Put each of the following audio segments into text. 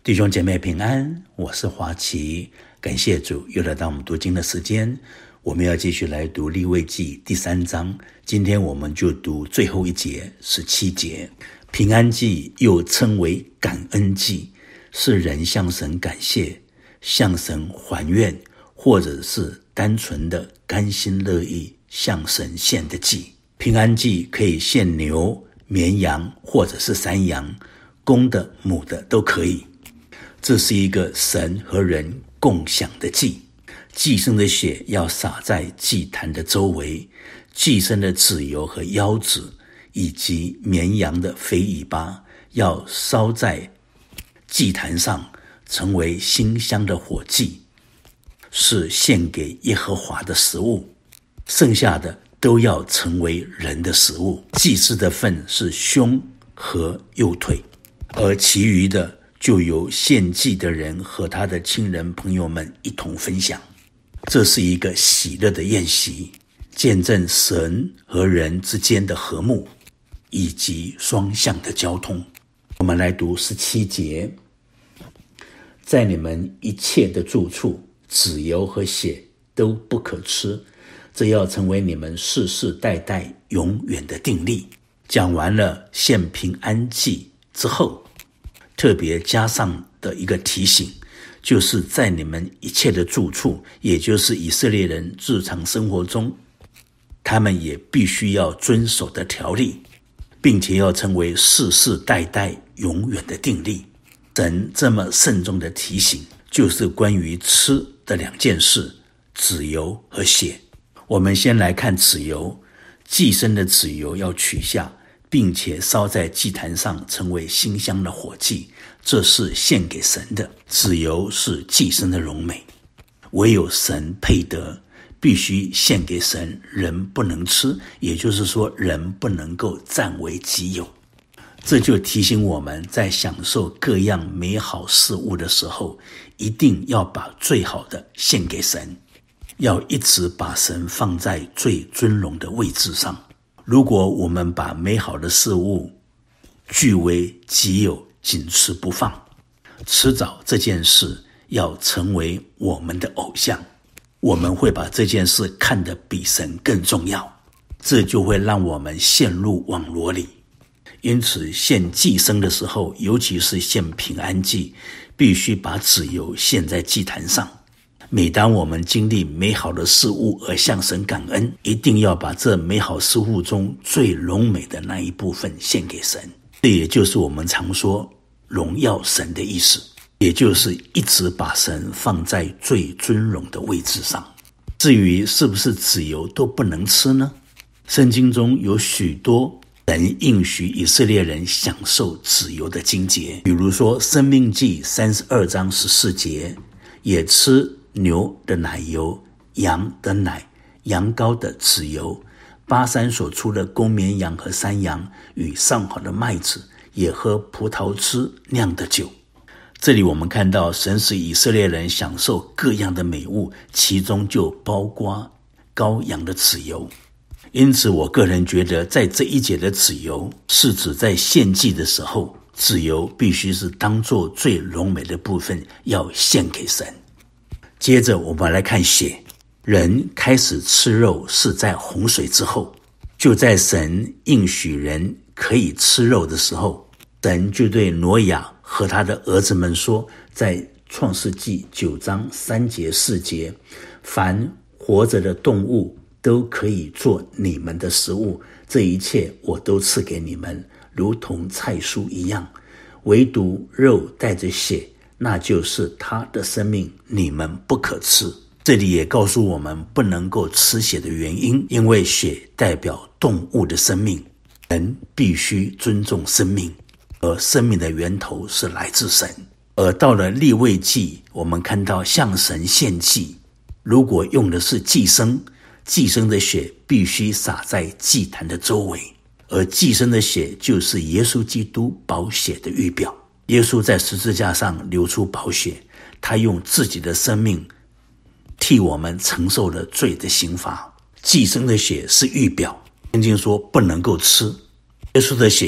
弟兄姐妹平安，我是华奇，感谢主又来到我们读经的时间。我们要继续来读利未记第3章，今天我们就读最后一节17节。平安祭又称为感恩祭，是人向神感谢、向神还愿，或者是单纯的甘心乐意向神献的祭。平安祭可以献牛、绵羊或者是山羊，公的母的都可以。这是一个神和人共享的祭，祭牲的血要洒在祭坛的周围，祭牲的脂油和腰子以及绵羊的肥尾巴要烧在祭坛上，成为馨香的火祭，是献给耶和华的食物。剩下的都要成为人的食物。祭司的份是胸和右腿，而其余的就由献祭的人和他的亲人朋友们一同分享。这是一个喜乐的宴席，见证神和人之间的和睦以及双向的交通。我们来读17节。在你们一切的住处，脂油和血都不可吃，这要成为你们世世代代永远的定例。讲完了献平安祭之后，特别加上的一个提醒，就是在你们一切的住处，也就是以色列人日常生活中，他们也必须要遵守的条例，并且要成为世世代代永远的定例。神这么慎重的提醒，就是关于吃的2件事，脂油和血。我们先来看脂油，祭牲的脂油要取下，并且烧在祭坛上，成为馨香的火祭，这是献给神的。脂油是祭牲的荣美，唯有神配得，必须献给神，人不能吃，也就是说人不能够占为己有。这就提醒我们，在享受各样美好事物的时候，一定要把最好的献给神，要一直把神放在最尊荣的位置上。如果我们把美好的事物据为己有，紧持不放，迟早这件事要成为我们的偶像，我们会把这件事看得比神更重要，这就会让我们陷入网罗里。因此献祭牲的时候，尤其是献平安祭，必须把脂油献在祭坛上。每当我们经历美好的事物而向神感恩，一定要把这美好事物中最荣美的那一部分献给神。这也就是我们常说荣耀神的意思，也就是一直把神放在最尊荣的位置上。至于是不是脂油都不能吃呢？圣经中有许多神应许以色列人享受脂油的经节，比如说申命记32章14节，也吃牛的奶油、羊的奶、羊羔的脂油，巴山所出的公绵羊和山羊与上好的麦子，也喝葡萄汁酿的酒。这里我们看到神使以色列人享受各样的美物，其中就包括羔羊的脂油。因此我个人觉得，在这一节的脂油是指在献祭的时候，脂油必须是当作最荣美的部分要献给神。接着我们来看血。人开始吃肉是在洪水之后，就在神应许人可以吃肉的时候，神就对挪亚和他的儿子们说，在创世纪9章3节4节，凡活着的动物都可以做你们的食物，这一切我都赐给你们，如同菜蔬一样，唯独肉带着血，那就是他的生命，你们不可吃。这里也告诉我们不能够吃血的原因，因为血代表动物的生命，人必须尊重生命，而生命的源头是来自神。而到了利未记，我们看到向神献祭，如果用的是祭牲，祭牲的血必须洒在祭坛的周围，而祭牲的血就是耶稣基督宝血的预表。耶稣在十字架上流出宝血，他用自己的生命替我们承受了罪的刑罚。祭牲的血是预表，圣经说不能够吃。耶稣的血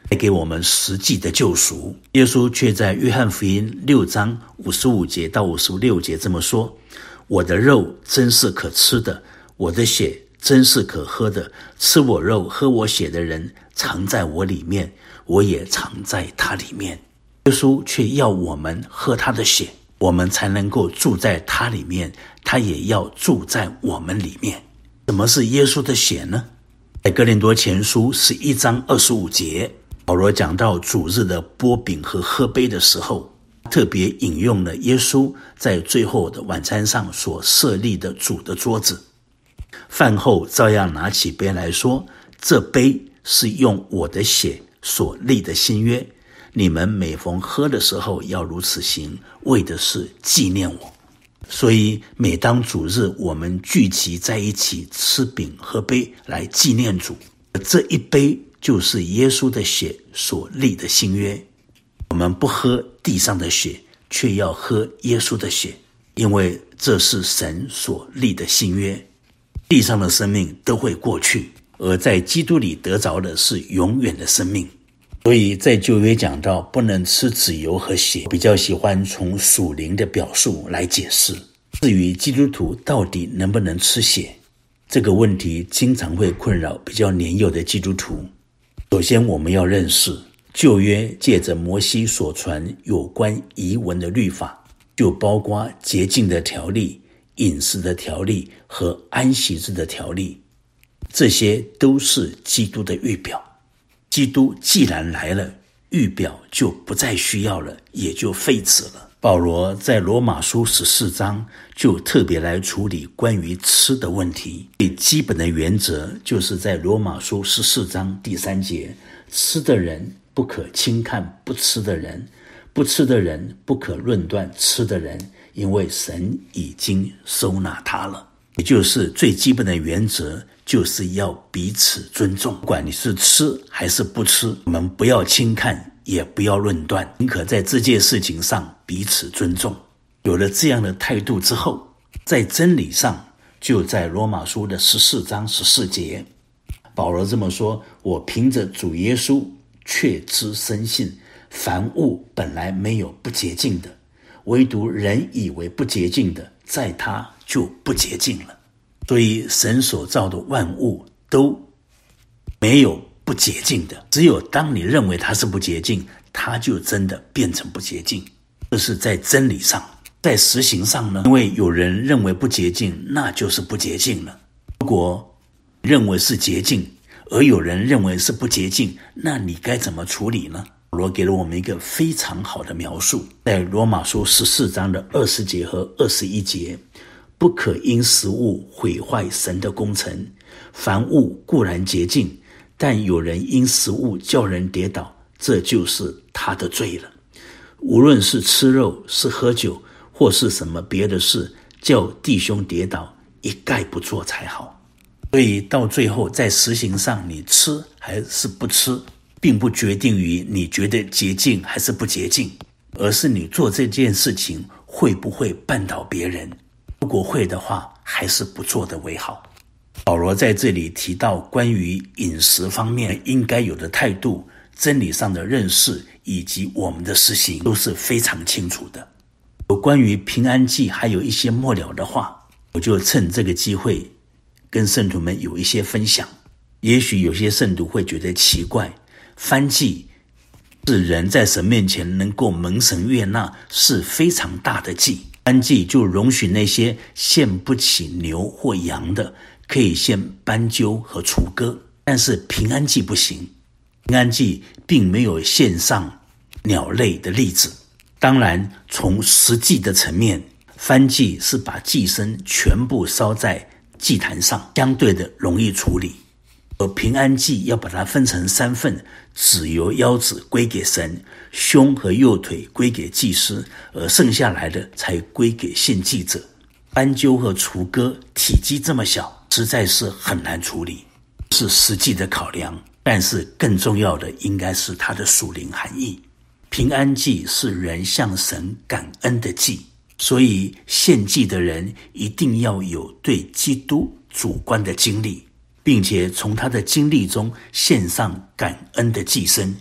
带给我们实际的救赎。耶稣却在约翰福音6章55节到56节这么说：我的肉真是可吃的，我的血真是可喝的，吃我肉喝我血的人藏在我里面，我也藏在他里面。耶稣却要我们喝他的血，我们才能够住在他里面，他也要住在我们里面。什么是耶稣的血呢？在哥林多前书11章25节，保罗讲到主日的擘饼和喝杯的时候，特别引用了耶稣在最后的晚餐上所设立的主的桌子。饭后照样拿起杯来说，这杯是用我的血所立的新约，你们每逢喝的时候要如此行，为的是纪念我。所以每当主日我们聚集在一起吃饼喝杯来纪念主，这一杯就是耶稣的血所立的新约。我们不喝地上的血，却要喝耶稣的血，因为这是神所立的新约。地上的生命都会过去，而在基督里得着的是永远的生命。所以在旧约讲到不能吃脂油和血，比较喜欢从属灵的表述来解释。至于基督徒到底能不能吃血，这个问题经常会困扰比较年幼的基督徒。首先我们要认识，旧约借着摩西所传有关遗文的律法，就包括洁净的条例、饮食的条例和安息日的条例，这些都是基督的预表。基督既然来了，预表就不再需要了，也就废止了。保罗在罗马书14章就特别来处理关于吃的问题。最基本的原则就是在罗马书14章第3节，吃的人不可轻看不吃的人，不吃的人不可论断吃的人，因为神已经收纳他了。也就是最基本的原则，就是要彼此尊重。不管你是吃还是不吃，我们不要轻看，也不要论断，宁可在这件事情上彼此尊重。有了这样的态度之后，在真理上，就在罗马书的14章14节，保罗这么说：我凭着主耶稣确知深信，凡物本来没有不洁净的，唯独人以为不洁净的，在他就不洁净了。所以神所造的万物都没有不洁净的，只有当你认为它是不洁净，它就真的变成不洁净。这是在真理上。在实行上呢，因为有人认为不洁净，那就是不洁净了。如果认为是洁净，而有人认为是不洁净，那你该怎么处理呢？保罗给了我们一个非常好的描述，在罗马书14章的20节和21节，不可因食物毁坏神的工程，凡物固然洁净，但有人因食物叫人跌倒，这就是他的罪了。无论是吃肉，是喝酒，或是什么别的事，叫弟兄跌倒，一概不做才好。所以到最后在实行上，你吃还是不吃，并不决定于你觉得洁净还是不洁净，而是你做这件事情会不会绊倒别人。如果会的话，还是不做的为好。保罗在这里提到关于饮食方面应该有的态度，真理上的认识以及我们的实行都是非常清楚的。有关于平安祭还有一些末了的话，我就趁这个机会跟圣徒们有一些分享。也许有些圣徒会觉得奇怪，燔祭是人在神面前能够蒙神悦纳，是非常大的祭。燔祭就容许那些献不起牛或羊的，可以献斑鸠和雏鸽，但是平安祭不行。平安祭并没有献上鸟类的例子。当然，从实际的层面，燔祭是把祭牲全部烧在祭坛上，相对的容易处理。而平安祭要把它分成3份，脂油腰子归给神，胸和右腿归给祭司，而剩下来的才归给献祭者。斑鸠和雏鸽体积这么小，实在是很难处理，是实际的考量。但是更重要的应该是它的属灵含义。平安祭是人向神感恩的祭，所以献祭的人一定要有对基督主观的经历，并且从他的经历中献上感恩的祭牲。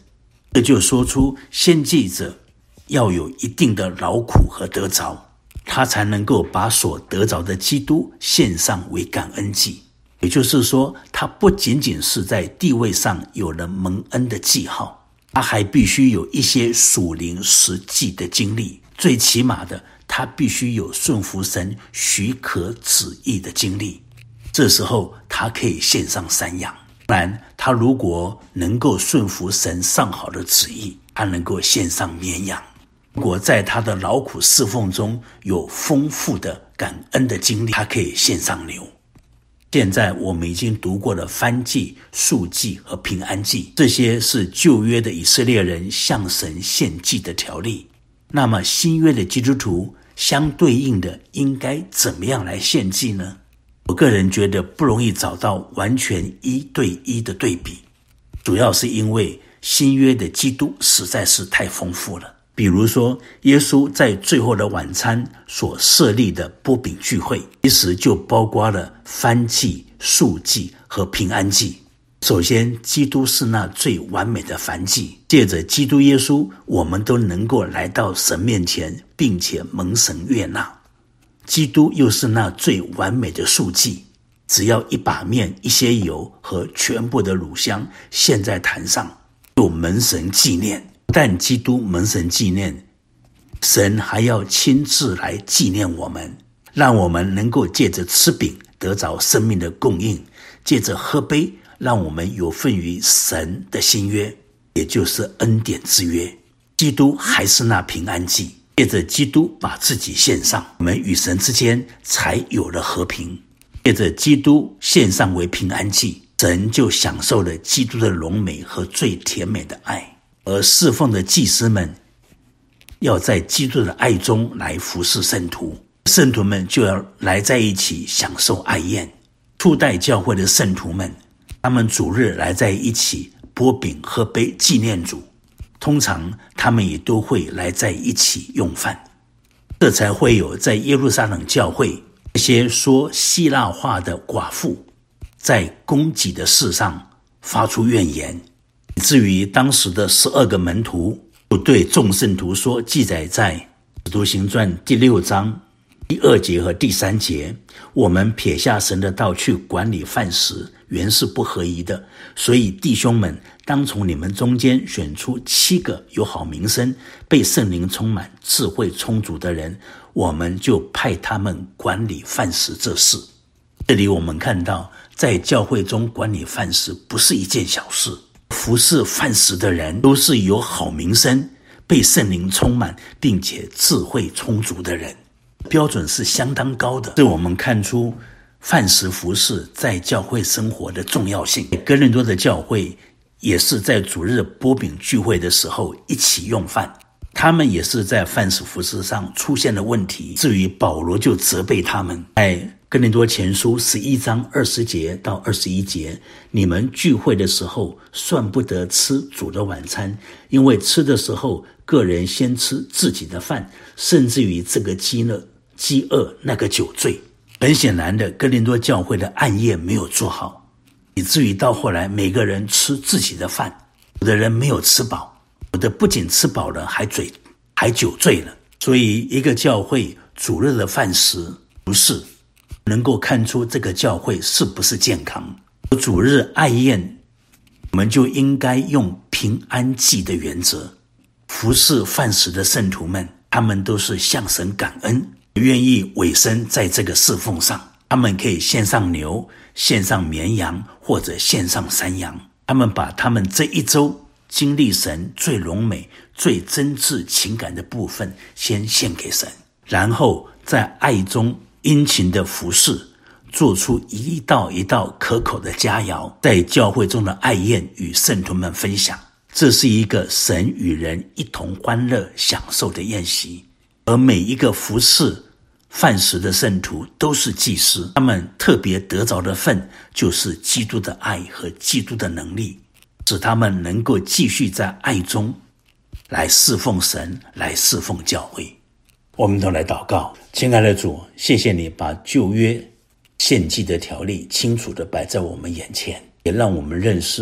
这就说出献祭者要有一定的劳苦和得着，他才能够把所得着的基督献上为感恩祭。也就是说，他不仅仅是在地位上有了蒙恩的记号，他还必须有一些属灵实际的经历，最起码的他必须有顺服神许可旨意的经历。这时候他可以献上山羊。当然，他如果能够顺服神上好的旨意，他能够献上绵羊。如果在他的劳苦侍奉中有丰富的感恩的经历，他可以献上牛。现在我们已经读过了燔祭、素祭和平安祭，这些是旧约的以色列人向神献祭的条例。那么新约的基督徒相对应的应该怎么样来献祭呢？我个人觉得不容易找到完全一对一的对比，主要是因为新约的基督实在是太丰富了。比如说，耶稣在最后的晚餐所设立的擘饼聚会，其实就包括了燔祭、素祭和平安祭。首先，基督是那最完美的燔祭，借着基督耶稣，我们都能够来到神面前，并且蒙神悦纳。基督又是那最完美的素祭，只要一把面、一些油和全部的乳香献在坛上，就蒙神纪念。但基督蒙神纪念，神还要亲自来纪念我们，让我们能够借着吃饼得着生命的供应，借着喝杯让我们有份于神的新约，也就是恩典之约。基督还是那平安祭，借着基督把自己献上，我们与神之间才有了和平。借着基督献上为平安祭，神就享受了基督的荣美和最甜美的爱。而侍奉的祭司们要在基督的爱中来服侍圣徒，圣徒们就要来在一起享受爱宴。初代教会的圣徒们，他们主日来在一起擘饼喝杯纪念主，通常他们也都会来在一起用饭。这才会有在耶路撒冷教会那些说希腊话的寡妇在供给的事上发出怨言，以至于当时的12个门徒就对众圣徒说，记载在使徒行传第6章第2节和第3节，我们撇下神的道去管理饭食，原是不合宜的。所以弟兄们，当从你们中间选出7个有好名声、被圣灵充满、智慧充足的人，我们就派他们管理饭食这事。这里我们看到，在教会中管理饭食不是一件小事，服侍饭食的人都是有好名声、被圣灵充满并且智慧充足的人，标准是相当高的。是我们看出饭食服侍在教会生活的重要性。哥林多的教会也是在主日擘饼聚会的时候一起用饭，他们也是在饭食服侍上出现了问题，至于保罗就责备他们，在哥林多前书11章20节到21节，你们聚会的时候算不得吃主的晚餐，因为吃的时候个人先吃自己的饭，甚至于这个饥饿那个酒醉。很显然的，哥林多教会的暗夜没有做好，以至于到后来每个人吃自己的饭，有的人没有吃饱，有的不仅吃饱了还酒醉了。所以一个教会主日的饭食不是能够看出这个教会是不是健康。主日爱宴，我们就应该用平安祭的原则服侍饭食的圣徒们，他们都是向神感恩，愿意委身在这个侍奉上。他们可以献上牛、献上绵羊或者献上山羊，他们把他们这一周经历神最荣美、最真挚情感的部分先献给神，然后在爱中殷勤的服侍，做出一道一道可口的佳肴，在教会中的爱宴与圣徒们分享。这是一个神与人一同欢乐享受的宴席。而每一个服侍饭食的圣徒都是祭司，他们特别得着的份就是基督的爱和基督的能力，使他们能够继续在爱中来侍奉神，来侍奉教会。我们都来祷告。亲爱的主，谢谢你把旧约献祭的条例清楚地摆在我们眼前，也让我们认识在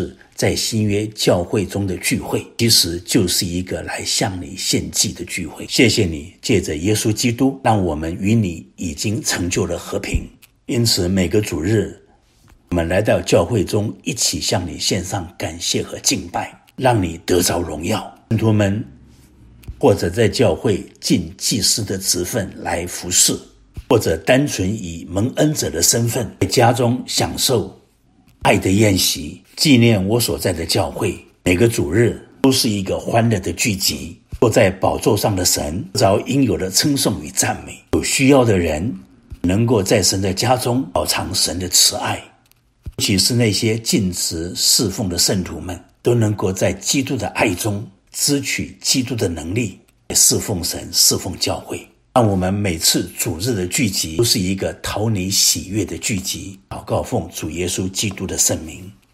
在新约教会中的聚会，其实就是一个来向你献祭的聚会。谢谢你借着耶稣基督，让我们与你已经成就了和平。因此每个主日，我们来到教会中，一起向你献上感谢和敬拜，让你得着荣耀。信徒们或者在教会尽祭司的职分来服侍，或者单纯以蒙恩者的身份在家中享受爱的宴席，纪念我所在的教会。每个主日都是一个欢乐的聚集，坐在宝座上的神得着应有的称颂与赞美。有需要的人能够在神的家中饱尝神的慈爱，尤其是那些尽职侍奉的圣徒们，都能够在基督的爱中支取基督的能力，侍奉神，侍奉教会。让我们每次主日的聚集都是一个讨你喜悦的聚集。祷告奉主耶稣基督的圣名。